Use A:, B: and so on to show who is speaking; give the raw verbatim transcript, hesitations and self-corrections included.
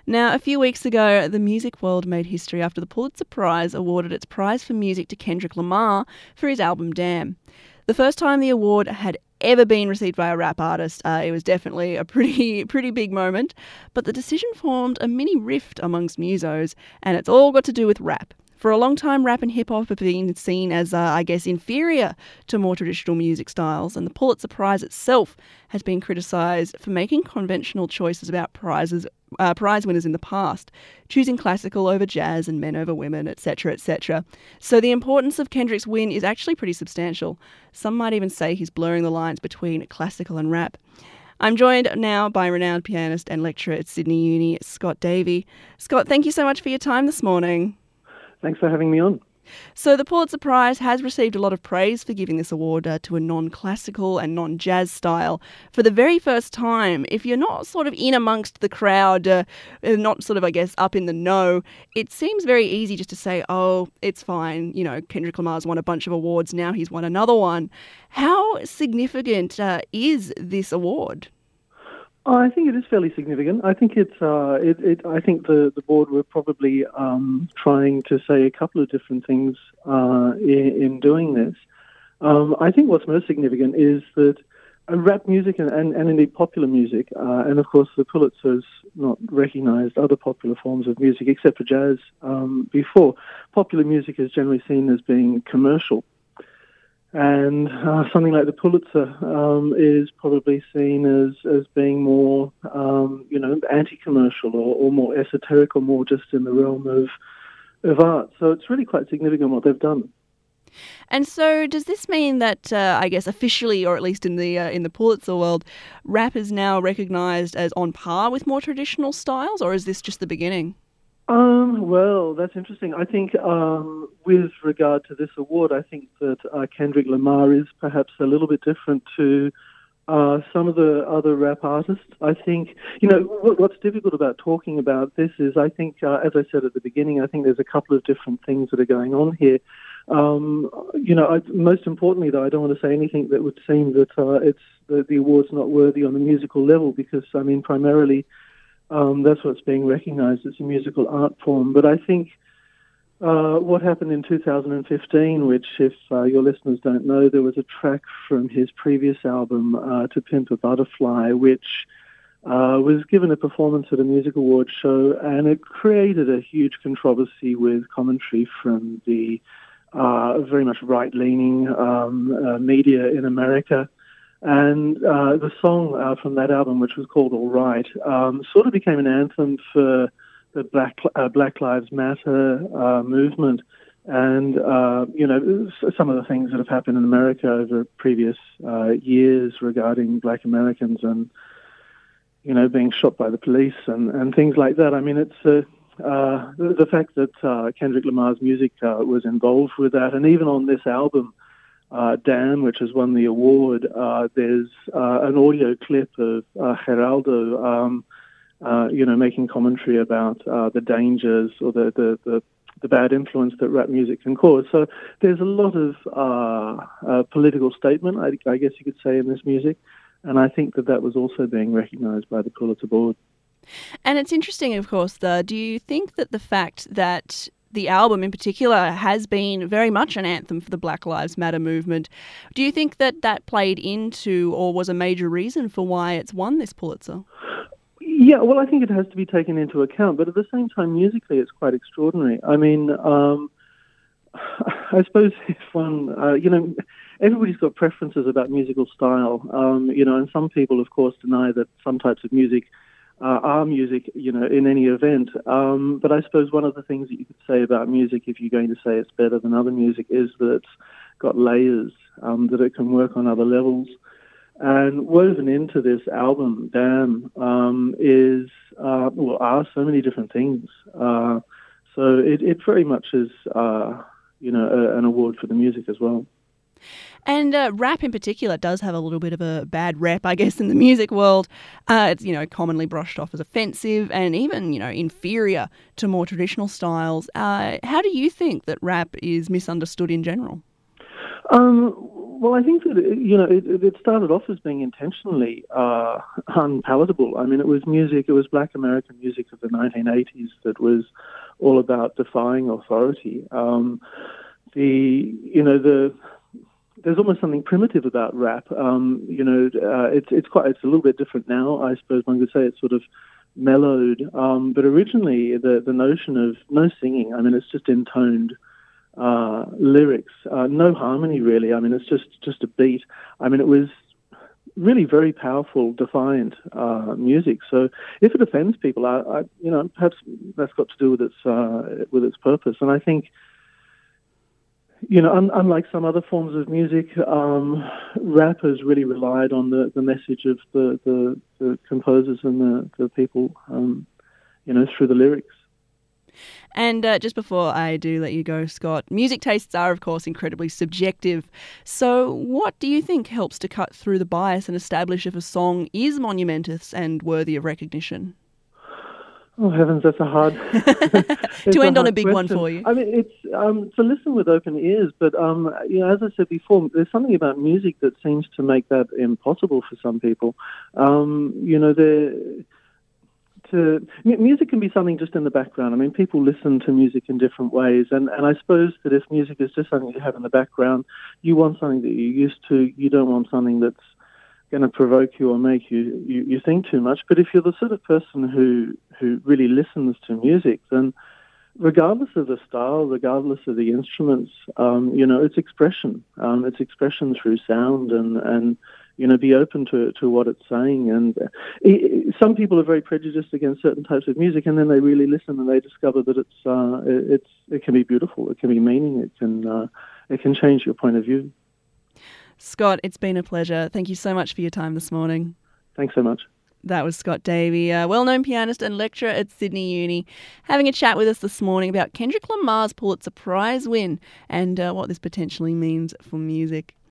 A: Now, a few weeks ago, the music world made history after the Pulitzer Prize awarded its prize for music to Kendrick Lamar for his album Damn. The first time the award had ever been received by a rap artist, uh, it was definitely a pretty pretty big moment, but the decision formed a mini rift amongst musos, and it's all got to do with rap. For a long time, rap and hip-hop have been seen as, uh, I guess, inferior to more traditional music styles, and the Pulitzer Prize itself has been criticised for making conventional choices about prizes, uh, prize winners in the past, choosing classical over jazz and men over women, et cetera, et cetera. So the importance of Kendrick's win is actually pretty substantial. Some might even say he's blurring the lines between classical and rap. I'm joined now by renowned pianist and lecturer at Sydney Uni, Scott Davey. Scott, thank you so much for your time this morning.
B: Thanks for having me on.
A: So the Pulitzer Prize has received a lot of praise for giving this award uh, to a non-classical and non-jazz style. For the very first time, if you're not sort of in amongst the crowd, uh, not sort of, I guess, up in the know, it seems very easy just to say, oh, it's fine, you know, Kendrick Lamar's won a bunch of awards, now he's won another one. How significant uh, is this award?
B: Oh, I think it is fairly significant. I think it's. Uh, it, it. I think the, the board were probably um, trying to say a couple of different things uh, in, in doing this. Um, I think what's most significant is that uh, rap music and, and, and indeed popular music, uh, and of course the Pulitzer's not recognised other popular forms of music except for jazz um, before. Popular music is generally seen as being commercial. And uh, something like the Pulitzer um, is probably seen as, as being more, um, you know, anti-commercial or, or more esoteric or more just in the realm of of art. So it's really quite significant what they've done.
A: And so does this mean that, uh, I guess, officially, or at least in the uh, in the Pulitzer world, rap is now recognised as on par with more traditional styles, or is this just the beginning?
B: Um, well, that's interesting. I think um, with regard to this award, I think that uh, Kendrick Lamar is perhaps a little bit different to uh, some of the other rap artists. I think, you know, what, what's difficult about talking about this is I think, uh, as I said at the beginning, I think there's a couple of different things that are going on here. Um, you know, I, most importantly, though, I don't want to say anything that would seem that uh, it's the, the award's not worthy on the musical level because, I mean, primarily Um, that's what's being recognised as a musical art form. But I think uh, what happened in two thousand fifteen, which if uh, your listeners don't know, there was a track from his previous album, uh, To Pimp a Butterfly, which uh, was given a performance at a music awards show, and it created a huge controversy with commentary from the uh, very much right-leaning um, uh, media in America. And uh, the song uh, from that album, which was called All Right, um, sort of became an anthem for the Black uh, Black Lives Matter uh, movement. And, uh, you know, some of the things that have happened in America over previous uh, years regarding black Americans and, you know, being shot by the police and, and things like that. I mean, it's uh, uh, the, the fact that uh, Kendrick Lamar's music uh, was involved with that. And even on this album, Uh, Damn, which has won the award, uh, there's uh, an audio clip of uh, Geraldo, um, uh, you know, making commentary about uh, the dangers or the, the, the, the bad influence that rap music can cause. So there's a lot of uh, uh, political statement, I, I guess you could say, in this music, and I think that that was also being recognised by the Pulitzer Board.
A: And it's interesting, of course, the, do you think that the fact that the album in particular has been very much an anthem for the Black Lives Matter movement, do you think that that played into or was a major reason for why it's won this Pulitzer?
B: Yeah, well, I think it has to be taken into account, but at the same time, musically, it's quite extraordinary. I mean, um, I suppose if one, uh, you know, everybody's got preferences about musical style, um, you know, and some people, of course, deny that some types of music Uh, our music, you know, in any event. Um, but I suppose one of the things that you could say about music, if you're going to say it's better than other music, is that it's got layers, um, that it can work on other levels. And woven into this album, Damn, um, is, uh, well, are so many different things. Uh, so it, it very much is, uh, you know, a, an award for the music as well.
A: And uh, rap in particular does have a little bit of a bad rep, I guess, in the music world. Uh, it's, you know, commonly brushed off as offensive and even, you know, inferior to more traditional styles. Uh, how do you think that rap is misunderstood in general?
B: Um, Well, I think that, you know, it, it started off as being intentionally uh, unpalatable. I mean, it was music, it was black American music of the nineteen eighties that was all about defying authority. Um, the, you know, the... There's almost something primitive about rap. Um, you know, uh, it's it's quite it's a little bit different now. I suppose one could say it's sort of mellowed. Um, but originally, the the notion of no singing. I mean, it's just intoned uh, lyrics, uh, no harmony really. I mean, it's just just a beat. I mean, it was really very powerful, defiant uh, music. So if it offends people, I, I you know perhaps that's got to do with its uh, with its purpose. And I think. You know, un- unlike some other forms of music, um, rap has really relied on the, the message of the, the, the composers and the, the people, um, you know, through the lyrics.
A: And uh, just before I do let you go, Scott, music tastes are, of course, incredibly subjective. So what do you think helps to cut through the bias and establish if a song is monumentous and worthy of recognition?
B: Oh heavens, that's a hard.
A: To end
B: a
A: on a
B: hard
A: big
B: question.
A: one for you.
B: I mean, it's um, to listen with open ears, but um, you know, as I said before, there's something about music that seems to make that impossible for some people. Um, you know, the to m- music can be something just in the background. I mean, people listen to music in different ways, and, and I suppose that if music is just something you have in the background, you want something that you're used to. You don't want something that's going to provoke you or make you, you, you think too much. But if you're the sort of person who, who really listens to music, then regardless of the style, regardless of the instruments, um, you know, it's expression. Um, it's expression through sound and, and you know, be open to, to what it's saying. And it, some people are very prejudiced against certain types of music, and then they really listen and they discover that it's, uh, it's, it can be beautiful, it can be meaning, it can, uh, it can change your point of view.
A: Scott, it's been a pleasure. Thank you so much for your time this morning.
B: Thanks so much.
A: That was Scott Davey, a well-known pianist and lecturer at Sydney Uni, having a chat with us this morning about Kendrick Lamar's Pulitzer Prize win and uh, what this potentially means for music.